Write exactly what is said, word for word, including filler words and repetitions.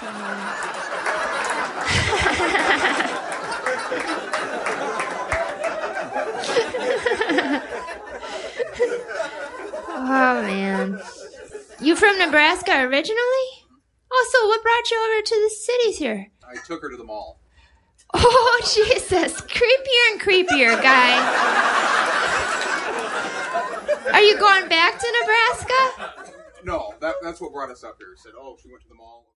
Oh, man. You from Nebraska originally? Oh, so what brought you over to the cities here? I took her to the mall. Oh, Jesus. Creepier and creepier, guy. Are you going back to Nebraska? No, that, that's what brought us up here. Said, oh, she went to the mall.